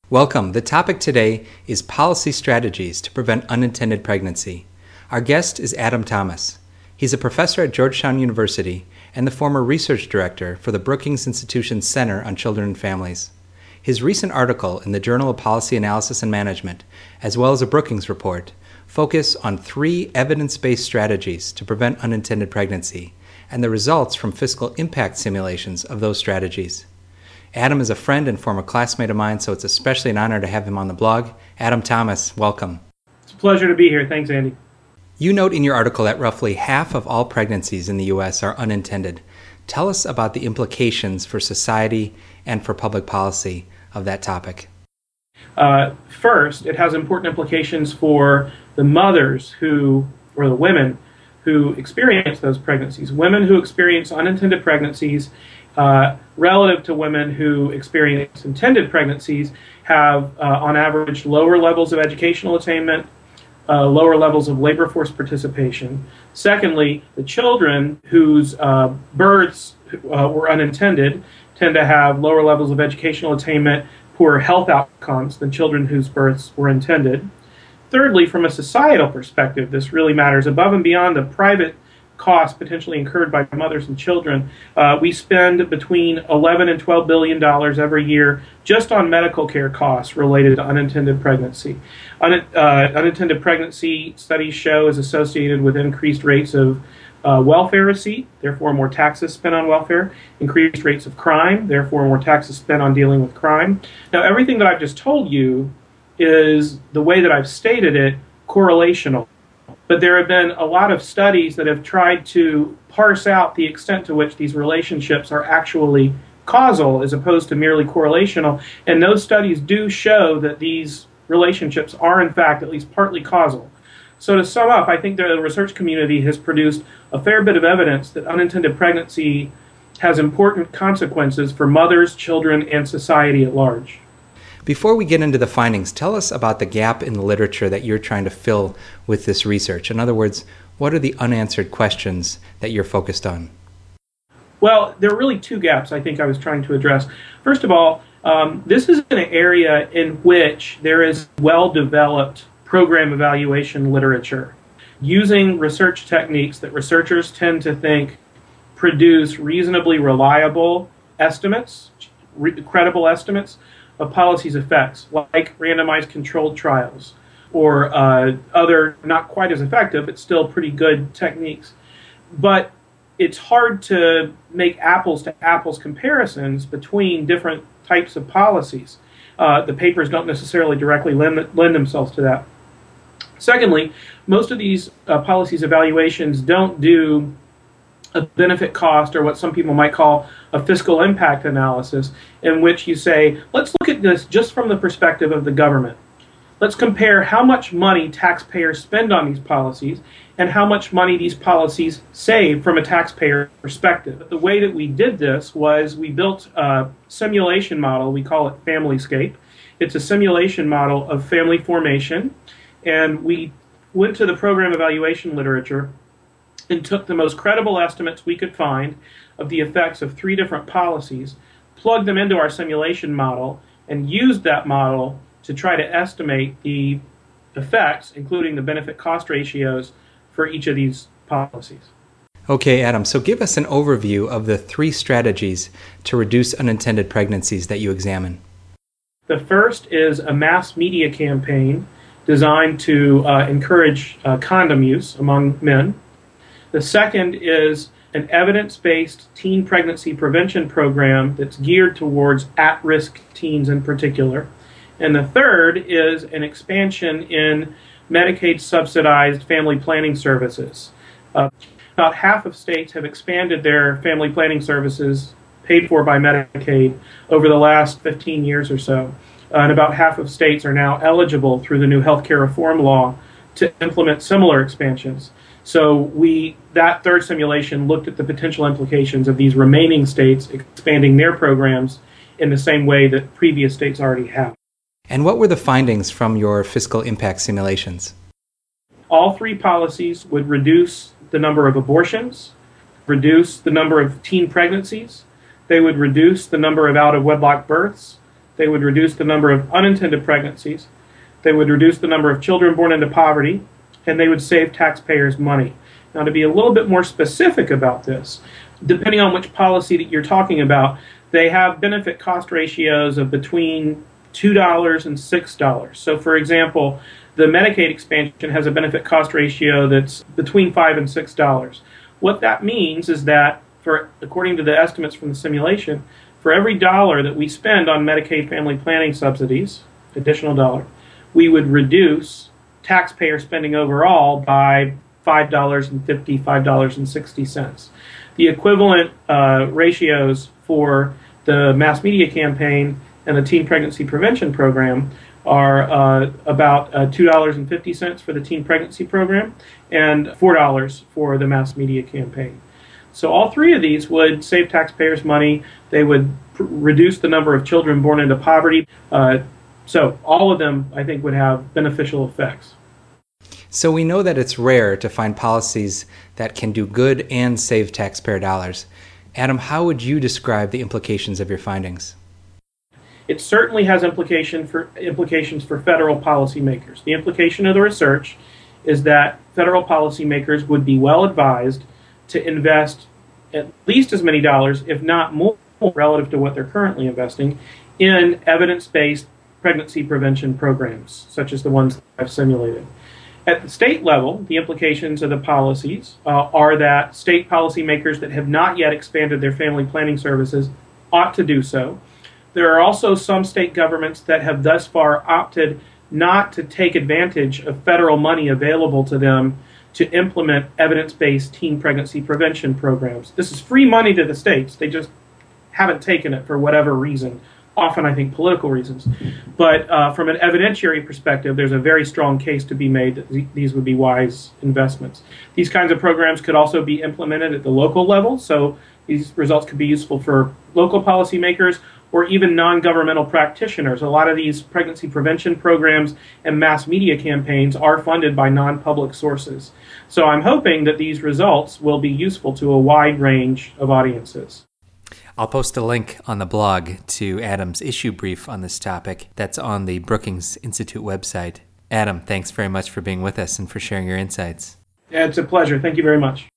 Welcome. The topic today is policy strategies to prevent unintended pregnancy. Our guest is Adam Thomas. He's a professor at Georgetown University and the former research director for the Brookings Institution's Center on Children and Families. His recent article in the Journal of Policy Analysis and Management, as well as a Brookings report, focus on 3 evidence-based strategies to prevent unintended pregnancy and the results from fiscal impact simulations of those strategies. Adam is a friend and former classmate of mine, so it's especially an honor to have him on the blog. Adam Thomas, welcome. It's a pleasure to be here. Thanks, Andy. You note in your article that roughly half of all pregnancies in the U.S. are unintended. Tell us about the implications for society and for public policy of that topic. First, it has important implications for the mothers or the women who experience those pregnancies. Women who experience unintended pregnancies relative to women who experience intended pregnancies have, on average, lower levels of educational attainment, lower levels of labor force participation. Secondly, the children whose births were unintended tend to have lower levels of educational attainment, poorer health outcomes than children whose births were intended. Thirdly, from a societal perspective, this really matters. Above and beyond the private costs potentially incurred by mothers and children, we spend between $11 and $12 billion every year just on medical care costs related to unintended pregnancy. Unintended pregnancy, studies show, is associated with increased rates of welfare receipt, therefore more taxes spent on welfare, increased rates of crime, therefore more taxes spent on dealing with crime. Now, everything that I've just told you is, the way that I've stated it, correlational. But there have been a lot of studies that have tried to parse out the extent to which these relationships are actually causal as opposed to merely correlational. And those studies do show that these relationships are, in fact, at least partly causal. So to sum up, I think the research community has produced a fair bit of evidence that unintended pregnancy has important consequences for mothers, children, and society at large. Before we get into the findings, tell us about the gap in the literature that you're trying to fill with this research. In other words, what are the unanswered questions that you're focused on? Well, there are really 2 gaps I think I was trying to address. First of all, this is an area in which there is well-developed program evaluation literature using research techniques that researchers tend to think produce reasonably reliable estimates, credible estimates of policy's effects, like randomized controlled trials or other not quite as effective but still pretty good techniques. But it's hard to make apples to apples comparisons between different types of policies. The papers don't necessarily directly lend themselves to that. Secondly, most of these policies evaluations don't do a benefit cost, or what some people might call a fiscal impact analysis, in which you say, let's look at this just from the perspective of the government. Let's compare how much money taxpayers spend on these policies and how much money these policies save from a taxpayer perspective. The way that we did this was we built a simulation model. We call it FamilyScape. It's a simulation model of family formation, and we went to the program evaluation literature and took the most credible estimates we could find of the effects of 3 different policies, plugged them into our simulation model, and used that model to try to estimate the effects, including the benefit-cost ratios, for each of these policies. Okay, Adam, so give us an overview of the 3 strategies to reduce unintended pregnancies that you examine. The first is a mass media campaign designed to encourage condom use among men. The second is an evidence-based teen pregnancy prevention program that's geared towards at-risk teens in particular. And the third is an expansion in Medicaid-subsidized family planning services. About half of states have expanded their family planning services paid for by Medicaid over the last 15 years or so. And about half of states are now eligible through the new health care reform law to implement similar expansions. So that third simulation looked at the potential implications of these remaining states expanding their programs in the same way that previous states already have. And what were the findings from your fiscal impact simulations? All 3 policies would reduce the number of abortions, reduce the number of teen pregnancies, they would reduce the number of out-of-wedlock births, they would reduce the number of unintended pregnancies, they would reduce the number of children born into poverty, and they would save taxpayers money. Now, to be a little bit more specific about this, depending on which policy that you're talking about, they have benefit cost ratios of between $2 and $6. So, for example, the Medicaid expansion has a benefit cost ratio that's between $5 and $6. What that means is that, according to the estimates from the simulation, for every dollar that we spend on Medicaid family planning subsidies, additional dollar, we would reduce taxpayer spending overall by $5.50, $5.60. The equivalent ratios for the mass media campaign and the teen pregnancy prevention program are about $2.50 for the teen pregnancy program and $4 for the mass media campaign. So all three of these would save taxpayers money. They would reduce the number of children born into poverty. So all of them, I think, would have beneficial effects. So we know that it's rare to find policies that can do good and save taxpayer dollars. Adam, how would you describe the implications of your findings? It certainly has implications for federal policymakers. The implication of the research is that federal policymakers would be well advised to invest at least as many dollars, if not more, relative to what they're currently investing, in evidence-based pregnancy prevention programs, such as the ones that I've simulated. At the state level, the implications of the policies are that state policymakers that have not yet expanded their family planning services ought to do so. There are also some state governments that have thus far opted not to take advantage of federal money available to them to implement evidence-based teen pregnancy prevention programs. This is free money to the states. They just haven't taken it for whatever reason, often I think political reasons. But from an evidentiary perspective, there's a very strong case to be made that these would be wise investments. These kinds of programs could also be implemented at the local level, so these results could be useful for local policymakers or even non-governmental practitioners. A lot of these pregnancy prevention programs and mass media campaigns are funded by non-public sources. So I'm hoping that these results will be useful to a wide range of audiences. I'll post a link on the blog to Adam's issue brief on this topic that's on the Brookings Institute website. Adam, thanks very much for being with us and for sharing your insights. It's a pleasure. Thank you very much.